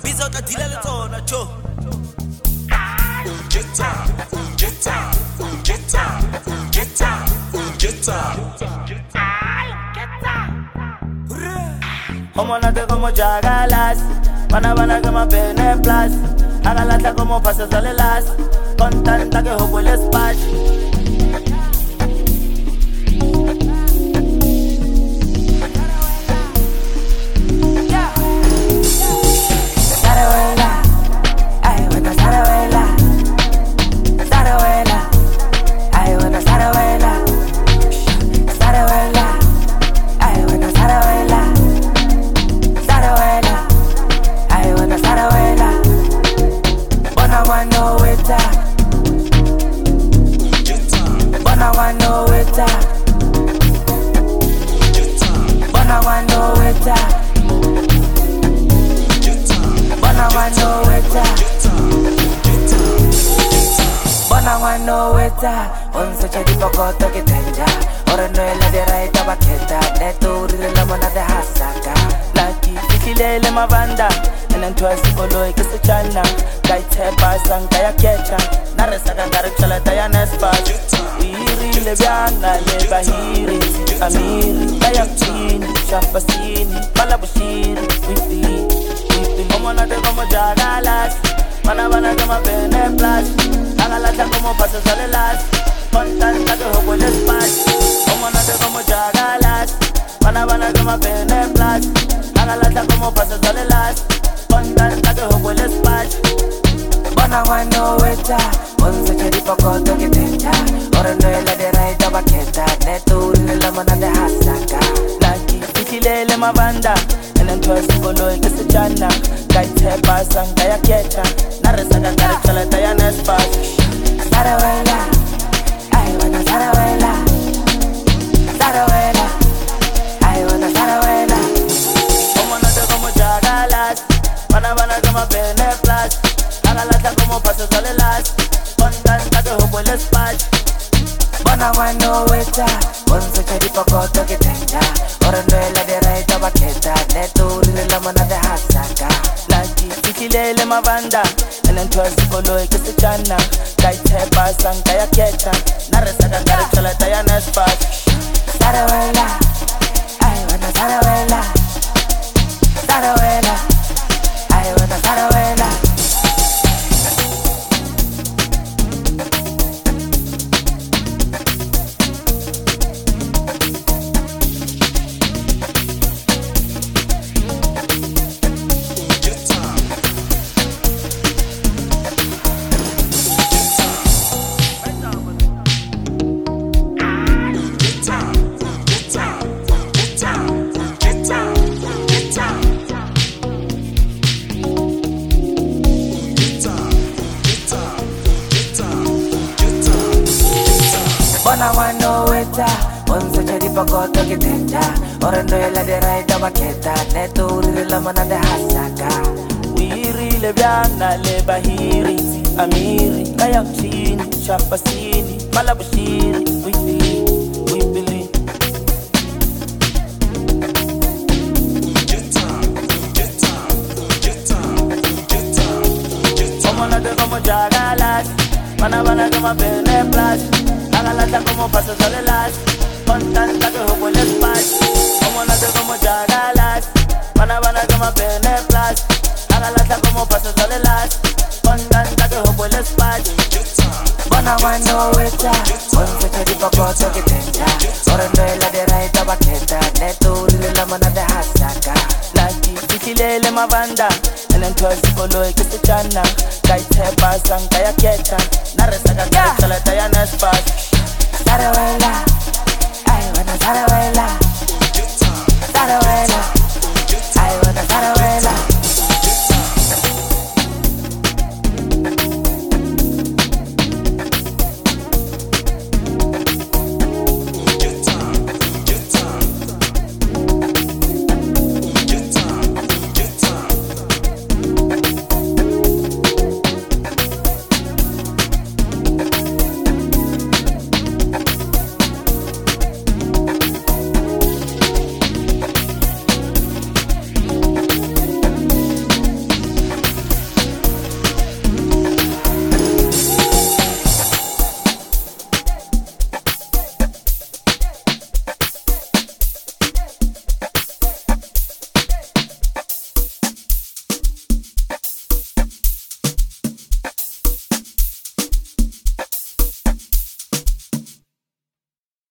Bizo ta dila le tsona cho. Como no te como chagalas, van como pene plus. Hagalata como pasas alelas, con tanta que juego el espacio. Once c'è di poco che tenga. Ora noi la direi da bacchetta. Neturi della mona de hasaka. Laki, fikilele mavanda. E non tu esi colui che si channa. Dai te pasan, dai a checha. Naresa gangare chala dai a nespas. Iri le bianca, le bahiri. Amiri, dai a chini. Champasini, malabushiri. Wifi, como no te como jagalas. Mana como pene plus. Hagalata como pasas alelas. Con tanta que juego el espacio. Como no te como chagalas. Van como pene plus. Hagalata como pasas alelas. Con tanta que juego el espacio. Bona wano weta. Once c'è di poco che tenga. Ora noi la direi da bacchetta. Neturi nella mona de hasaka. Laki, fikilele mavanda. E non tu esi colui che si channa. Dai te pasan, dai a checha. Naresa gangare chala dai a nespas. Sarawela, I wanna Sarawela. Sarawela, I wanna Sarawela. Como no te como chagalas. Van como pene plus. Hagalata como pasas alelas. Con tanta que juego el espacio. Bona wano weta. Once c'è di poco che tenga. Ora noi la direi da bacchetta. Neturi nella mona de hasaka. Laki, fikilele mavanda. E non tu esi colui che si channa. Dai te pasan, dai a checha. Naresa gangare chala dai a nespas. Sarawela, I wanna Sarawela. Sarawela, I wanna Sarawela. Bona wano weta. Once c'è di poco che tenga. Ora noi la direi da bacchetta. Neturi della mona de hasaka. Wiri le bianca, le bahiri. Amiri, dai a chini. Champasini, malabushiri. Wifi, wifili. Como no te como chagalas. Van como pene plus. Hagalata como pasas alelas. Con tanta que juego el espacio. Como no te como chagalas. Van como pene plus. Hagalata como pasas alelas. Con tanta que juego el espacio. Bona wano weta. Once c'è di poco che tenga. Ora noi la direi da bacchetta. Neturi nella mona de hasaka. Laki, fikilele mavanda. E non tu esi colui che si channa. Dai te pasan, dai a checha. Naresa gangare chala dai a nespas. Sarawela,